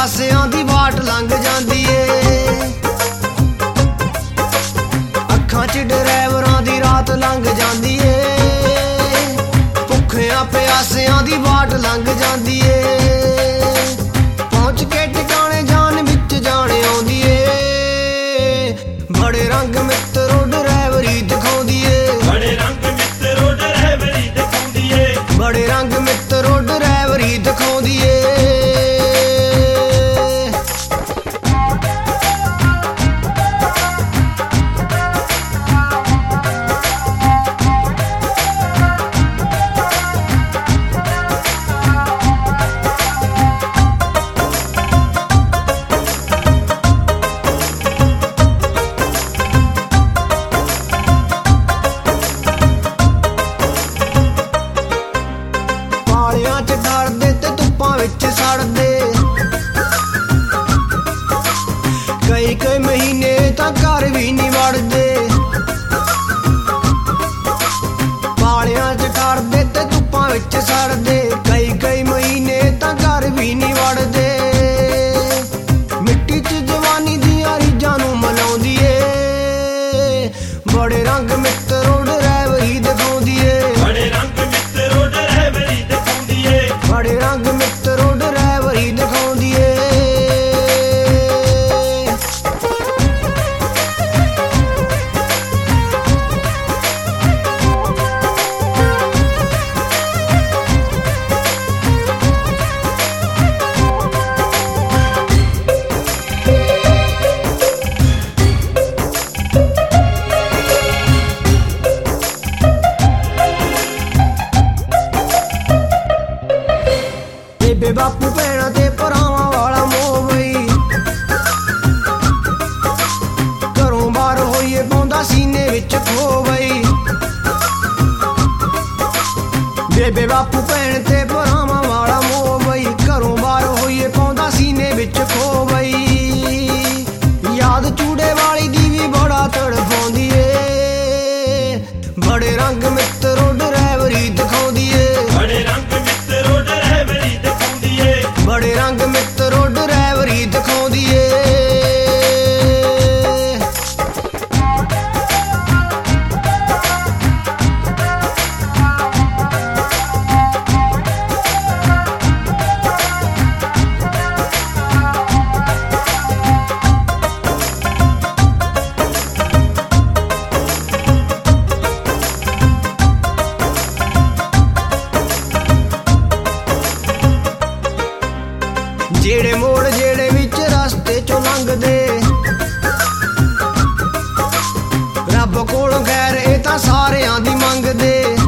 ਪਿਆਸਿਆਂ ਦੀ ਬਾਟ ਲੰਘ ਜਾਂਦੀ ਏ। ਅੱਖਾਂ 'ਚ ਡਰਾਈਵਰਾਂ ਦੀ ਰਾਤ ਲੰਘ ਜਾਂਦੀ ਏ। ਭੁੱਖਿਆਂ ਪਿਆਸਿਆਂ ਦੀ ਬਾਟ ਲੰਘ ਜਾਂਦੀ ਏ। ਪਹੁੰਚ ਕੇ ਟਿਕਾਣੇ ਜਾਨ ਵਿੱਚ ਜਾਣ ਆਉਂਦੀ ਏ। ਬੜੇ ਰੰਗ ਮਿੱਤਰੋ ਡਰਾਈਵਰੀ ਦਿਖਾਉਂਦੀ ਏ। ਬੜੇ ਰੰਗ ਮਿੱਤਰੋ ਡਰਾਈਵਰੀ ਦਿਖਾਉਂਦੀ ਏ। ਬੜੇ ਰੰਗ ਮਿੱਤਰੋ ਡਰਾਈਵਰੀ ਦਿਖਾਉਂਦੀ ਏ। ਪਾਲਿਆਂ 'ਚ ਡਰਦੇ ਤੇ ਧੁੱਪਾਂ ਵਿੱਚ ਸੜਦੇ। ਕਈ ਮਹੀਨੇ ਤਾਂ ਘਰ ਵੀ ਨਹੀਂ ਵੜਦੇ। ਪਾਲਿਆਂ 'ਚ ਡਰਦੇ ਤੇ ਧੁੱਪਾਂ ਵਿੱਚ ਸੜਦੇ। ਕਈ ਮਹੀਨੇ ਤਾਂ ਘਰ ਵੀ ਨਹੀਂ ਵੜਦੇ। ਮਿੱਟੀ 'ਚ ਜਵਾਨੀ ਦੀਆਂ ਰੀਝਾਂ ਨੂੰ ਮਨਾਉਂਦੀ ਏ। ਬੜੇ ਰੰਗ ਮਿੱਤਰੋ ਡਰਾਈਵਰੀ ਦਿਖਾਉਂਦੀ ਏ। ਬੜੇ ਰੰਗ ਮਿੱਤਰੋ ਡਰਾਈਵਰੀ ਦਿਖਾਉਂਦੀ ਏ। ਬੜੇ ਰੰਗ ਮਿੱਤਰੋ ਡਰਾਈਵਰੀ ਦਿਖਾਉਂਦੀ ਏ। ਬੇਬੇ ਬਾਪੂ ਭੈਣਾਂ ਤੇ ਭਰਾਵਾਂ ਵਾਲਾ ਮੋਹ ਬਈ। ਘਰੋਂ ਬਾਹਰ ਹੋਈਏ ਪਾਉਂਦਾ ਸੀਨੇ ਵਿੱਚ ਖੋ ਬਈ। ਬੇਬੇ ਬਾਪੂ ਭੈਣ ਤੇ ਭਰਾਵਾਂ ਵਾਲਾ ਮੋਹ ਬਈ। ਘਰੋਂ ਬਾਹਰ ਹੋਈਏ ਪਾਉਂਦਾ ਸੀਨੇ ਵਿੱਚ ਖੋ ਬਈ। ਯਾਦ ਚੂੜੇ ਵਾਲੀ ਦੀ ਵੀ ਬੜਾ ਤੜਫਾਉਂਦੀ ਏ। ਬੜੇ ਰੰਗ ਮਿੱਤਰੋ ਡਰਾਈਵਰੀ ਦਿਖਾਉਂਦੀ ਏ। ਬੜੇ ਰੰਗ ਮਿੱਤਰੋ ਡਰਾਈਵਰੀ ਦਿਖਾਉਂਦੀ ਏ। ਬੜੇ ਰੰਗ ਮਿੱਤਰੋ ਡਰਾਈਵਰੀ ਦਿਖਾਉਂਦੀ ਏ। ਜਿਹੜੇ ਮੋੜ ਜਿਹੜੇ ਵਿੱਚ ਰਸਤੇ ਚੋਂ ਲੰਘਦੇ। ਰੱਬ ਕੋਲੋਂ ਖੈਰ ਇਹ ਤਾਂ ਸਾਰਿਆਂ ਦੀ ਮੰਗਦੇ।